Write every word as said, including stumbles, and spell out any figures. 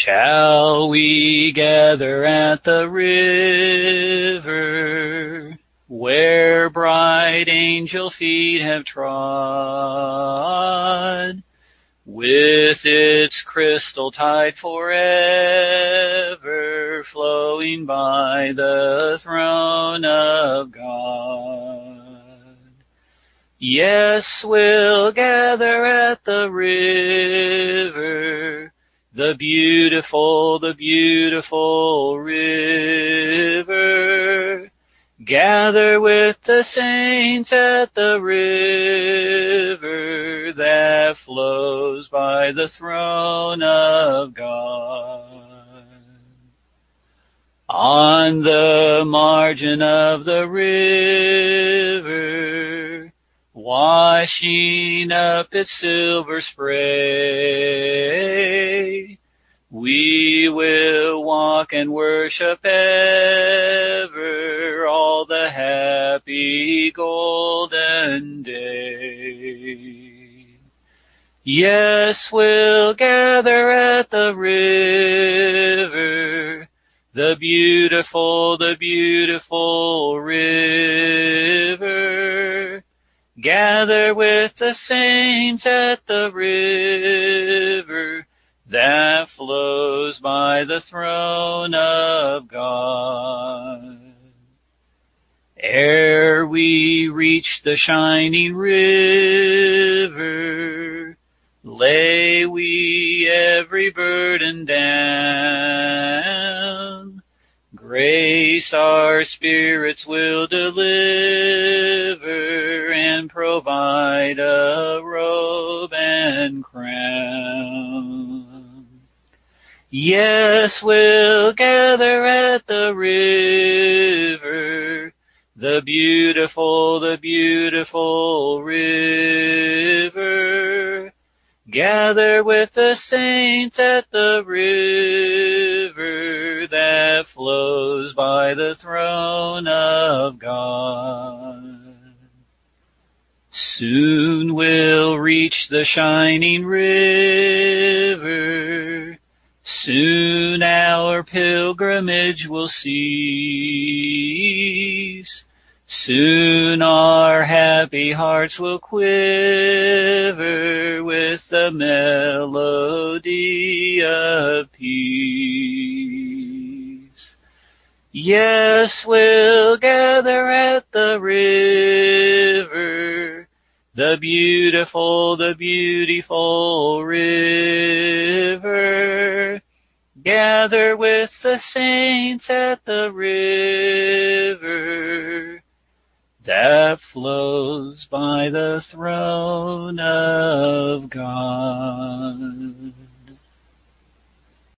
Shall we gather at the river, where bright angel feet have trod, with its crystal tide forever flowing by the throne of God? Yes, we'll gather at the river, the beautiful, the beautiful river. Gather with the saints at the river that flows by the throne of God. On the margin of the river, washing up its silver spray, we will walk and worship ever all the happy golden day. Yes, we'll gather at the river, the beautiful, the beautiful river. Gather with the saints at the river that flows by the throne of God. Ere we reach the shining river, lay we every burden down. Grace our spirits will deliver and provide a robe and crown. Yes, we'll gather at the river, the beautiful, the beautiful river. Gather with the saints at the river that flows by the throne of God. Soon we'll reach the shining river. Soon our pilgrimage will cease. Soon our happy hearts will quiver with the melody of peace. Yes, we'll gather at the river, the beautiful, the beautiful river. Gather with the saints at the river that flows by the throne of God.